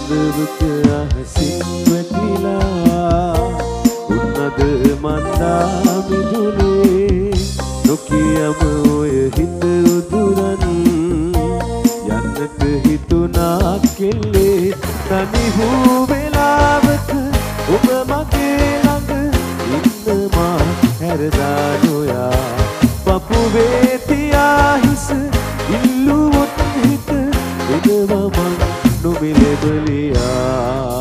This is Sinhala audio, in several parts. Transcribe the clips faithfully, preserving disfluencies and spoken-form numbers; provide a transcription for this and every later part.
සඳවක අහසින් වැටිලා උන්නද මන්දා මිදුලේ නොකියම ඔය හිත උදුරන් යන්නට හිතුනා කෙල්ලේ තනි වූ වෙලාවක ඔබ මගේ ළඟ ඉන්නවා හැරදා නොයා පපුවේ තියා හිස ඉල්ලුවොත් හිත එනවා මං නොමිලෙබලියා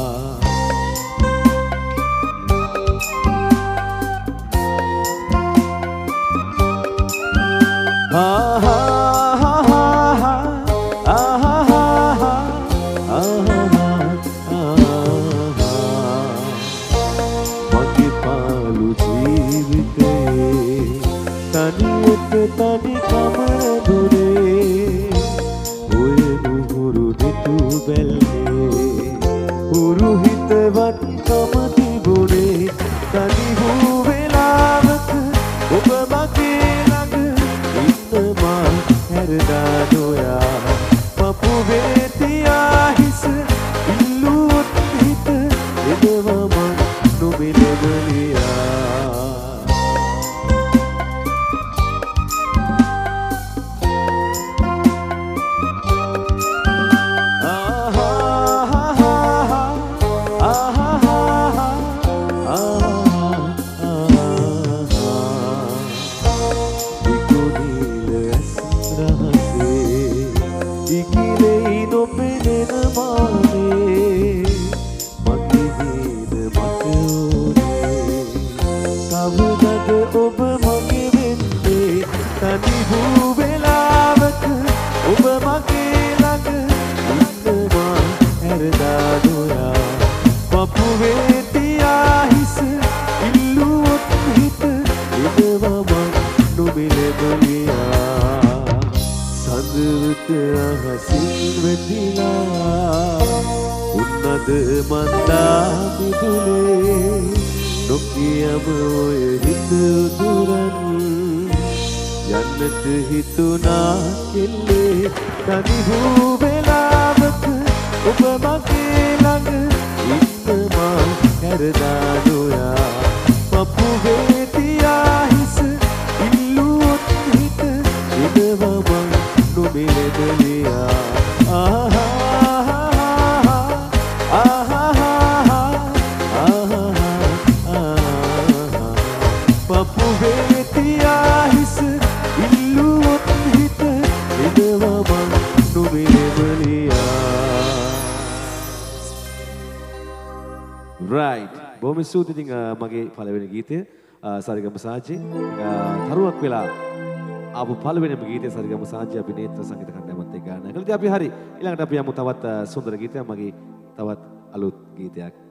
මගේ පාළු ජීවිතේ තනියට තනි කමදුරේ ඔය නුහුරු දෙතු බැල්ලේ හුරු හිතවත් කම තිබුණේ තනි වූ වෙලාවක ඔබ මගේ ළඟ ඉන්නවා හැරදා නොයා පපුවේ තියා හිස ඉල්ලුවොත් හිත එනවා මං නොමිලෙබලියා ඔබ මගේ වෙන්නේ තනි වූ වෙලාවක ඔබ මගේ ළඟ ඉන්නවා හැරදා නොයා පපුවේ තියා හිස ඉල්ලුවොත් හිත එනවා මං නොමිලෙබලියා සඳවක අහසින් වැටිලා උන්නද මන්දා මිදුලේ නොකියම ඔය හිත උදුරන් යන්නට හිතුනා කෙල්ලේ තනි වූ වෙලාවක ඔබ මගේ ළඟ ඉන්නවා හැරදා නොයා පපුවේ තියා හිස ඉල්ලුවොත් හිත එනවා මං නොමිලෙබලියා පපුවේ තියා හිස ඉල්ලුවොත් හිත එනවා මං නොමිලෙබලියා right බොහොම ස්තුතියි. ඉතින් මගේ පළවෙනි ගීතය සරිගම සාජේ තරුවක් වෙලා ආපු පළවෙනිම ගීතය සරිගම සාජේ අපි නේත්‍ර සංගීත කණ්ඩායමත් එක්ක ගායනා කළා. ඉතින් අපි හරි ඊළඟට අපි යමු තවත් සුන්දර ගීතයක් මගේ තවත් අලුත් ගීතයක්.